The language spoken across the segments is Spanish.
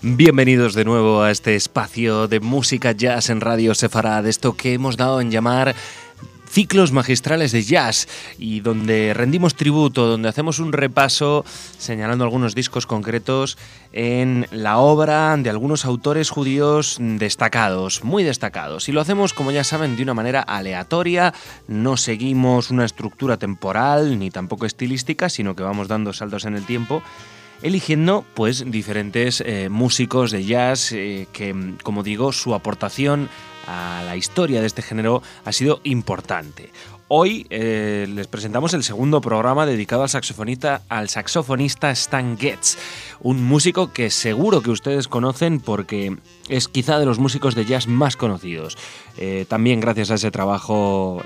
Bienvenidos de nuevo a este espacio de música jazz en Radio Sefarad, esto que hemos dado en llamar ciclos magistrales de jazz y donde rendimos tributo, donde hacemos un repaso señalando algunos discos concretos en la obra de algunos autores judíos destacados, muy destacados. Y lo hacemos, como ya saben, de una manera aleatoria, no seguimos una estructura temporal ni tampoco estilística, sino que vamos dando saltos en el tiempo, eligiendo pues diferentes músicos de jazz que, como digo, su aportación a la historia de este género ha sido importante. Hoy les presentamos el segundo programa dedicado al saxofonista Stan Getz, un músico que seguro que ustedes conocen porque es quizá de los músicos de jazz más conocidos. También gracias a ese trabajo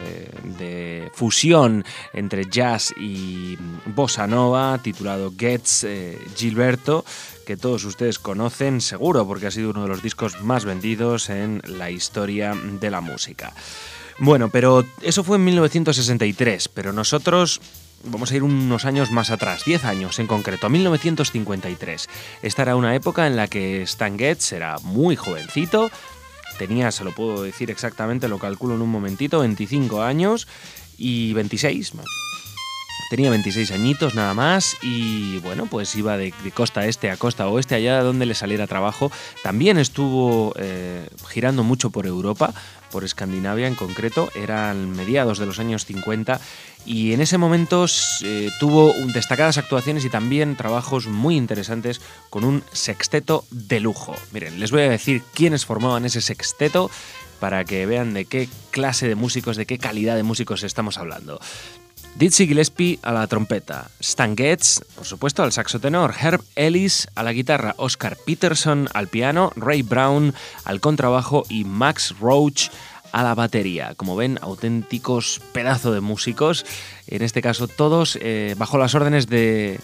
de fusión entre jazz y bossa nova titulado Getz Gilberto, que todos ustedes conocen seguro porque ha sido uno de los discos más vendidos en la historia de la música. Bueno, pero eso fue en 1963, pero nosotros vamos a ir unos años más atrás, 10 años en concreto, a 1953. Esta era una época en la que Stan Getz era muy jovencito, tenía, se lo puedo decir exactamente, lo calculo en un momentito, 25 años y 26 más. Tenía 26 añitos nada más y bueno, pues iba de costa este a costa oeste, allá donde le saliera trabajo. También estuvo girando mucho por Europa, por Escandinavia en concreto, eran mediados de los años 50 y en ese momento tuvo destacadas actuaciones y también trabajos muy interesantes con un sexteto de lujo. Miren, les voy a decir quiénes formaban ese sexteto para que vean de qué clase de músicos, de qué calidad de músicos estamos hablando. Dizzy Gillespie a la trompeta, Stan Getz, por supuesto, al saxo tenor, Herb Ellis a la guitarra, Oscar Peterson al piano, Ray Brown al contrabajo y Max Roach a la batería. Como ven, auténticos pedazos de músicos, en este caso todos bajo las órdenes de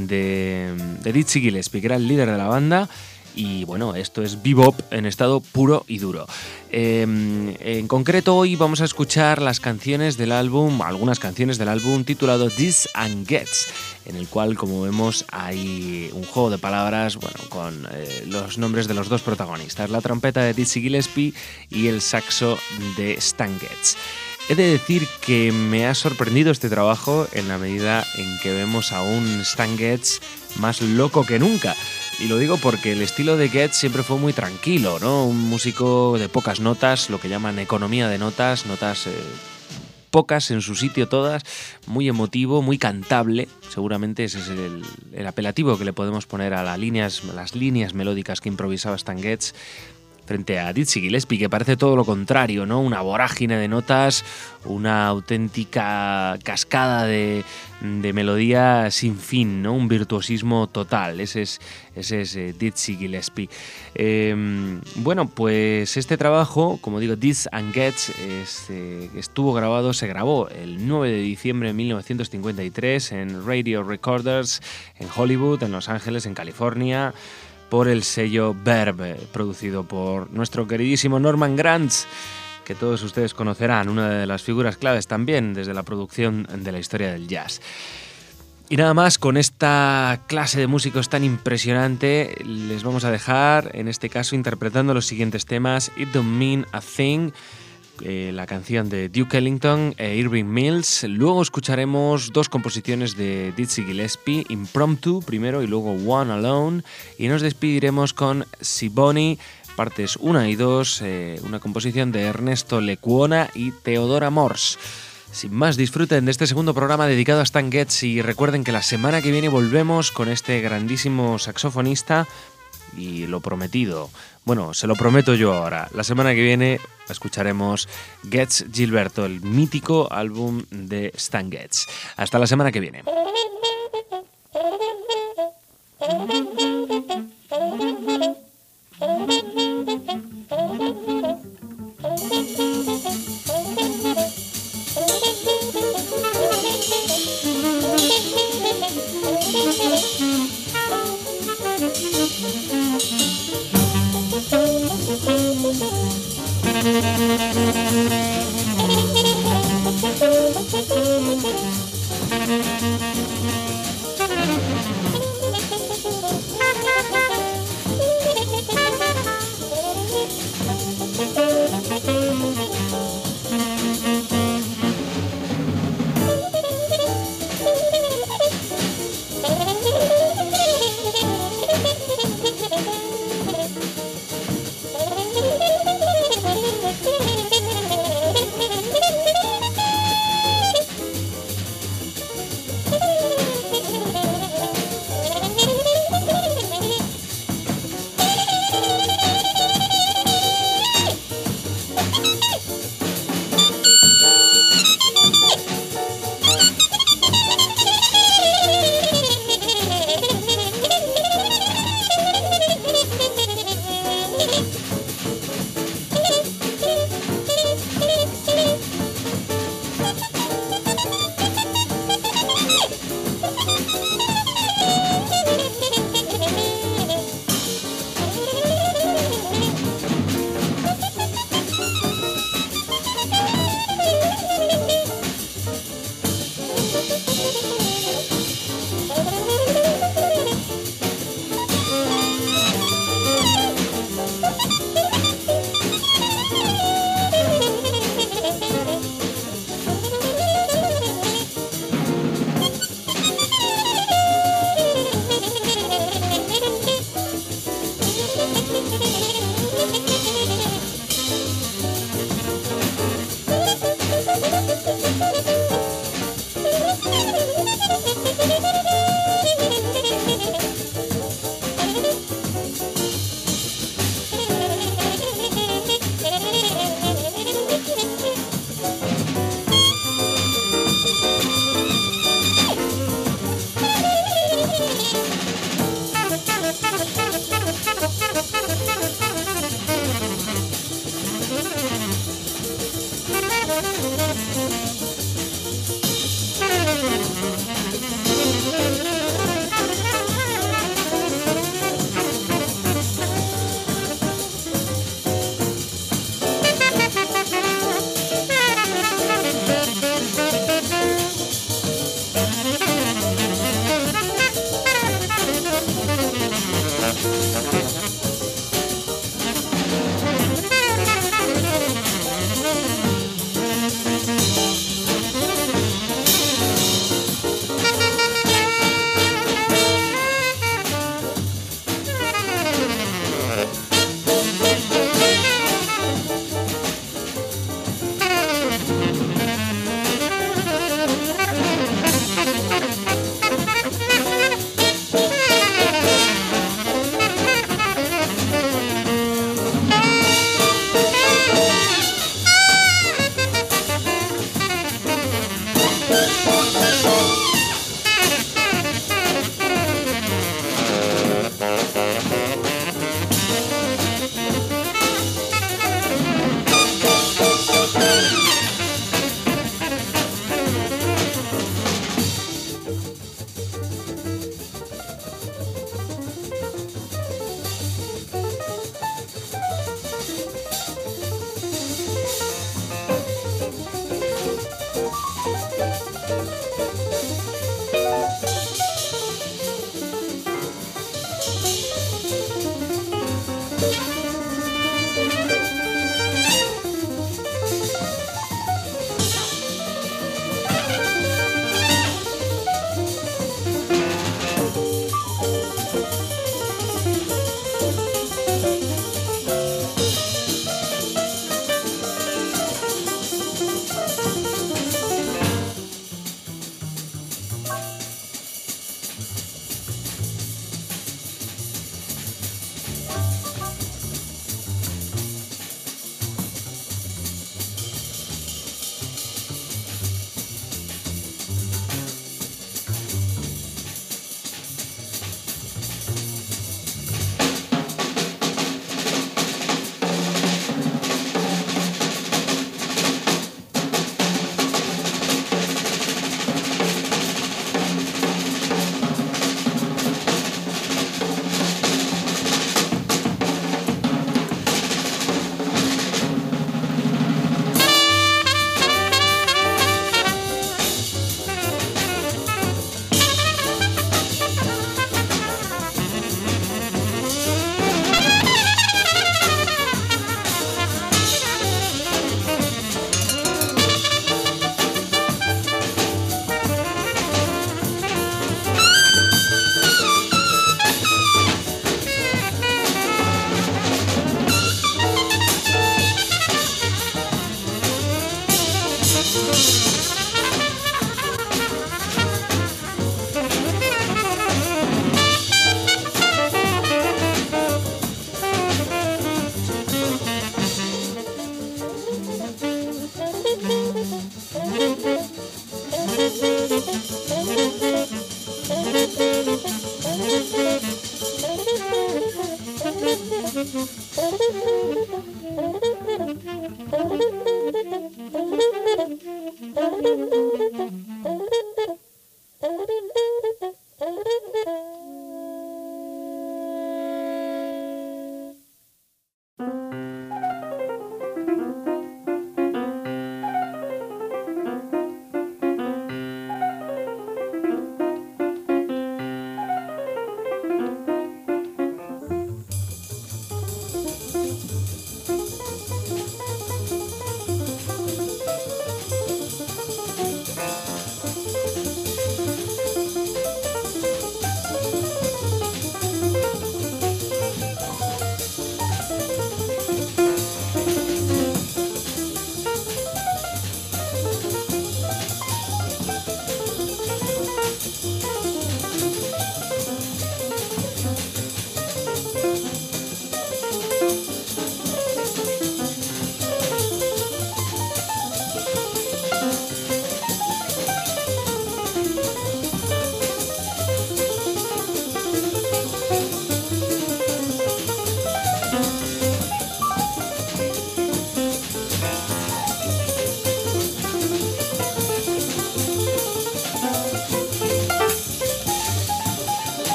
Dizzy Gillespie, que era el líder de la banda. Y bueno, esto es bebop en estado puro y duro. En concreto hoy vamos a escuchar las canciones del álbum, algunas canciones del álbum titulado Dizzy and Getz, en el cual, como vemos, hay un juego de palabras, bueno, con los nombres de los dos protagonistas, la trompeta de Dizzy Gillespie y el saxo de Stan Getz. He de decir que me ha sorprendido este trabajo en la medida en que vemos a un Stan Getz más loco que nunca. Y lo digo porque el estilo de Getz siempre fue muy tranquilo, ¿no? Un músico de pocas notas, lo que llaman economía de notas, pocas en su sitio todas, muy emotivo, muy cantable. Seguramente ese es el apelativo que le podemos poner a las líneas melódicas que improvisaba Stan Getz, frente a Dizzy Gillespie, que parece todo lo contrario, ¿no? Una vorágine de notas, una auténtica cascada de melodía sin fin, ¿no? Un virtuosismo total. Ese es Dizzy Gillespie. Bueno, pues este trabajo, como digo, Dizzy and Getz, se grabó el 9 de diciembre de 1953 en Radio Recorders en Hollywood, en Los Ángeles, en California, por el sello Verve, producido por nuestro queridísimo Norman Granz, que todos ustedes conocerán, una de las figuras claves también desde la producción de la historia del jazz. Y nada más, con esta clase de músicos tan impresionante, les vamos a dejar, en este caso, interpretando los siguientes temas: It Don't Mean a Thing, la canción de Duke Ellington e Irving Mills. Luego escucharemos dos composiciones de Dizzy Gillespie, Impromptu primero y luego One Alone, y nos despediremos con Siboney, partes 1 y 2, una composición de Ernesto Lecuona y Teodora Morse. Sin más, disfruten de este segundo programa dedicado a Stan Getz y recuerden que la semana que viene volvemos con este grandísimo saxofonista. Y lo prometido, bueno, se lo prometo yo ahora, la semana que viene escucharemos Getz Gilberto, el mítico álbum de Stan Getz. Hasta la semana que viene.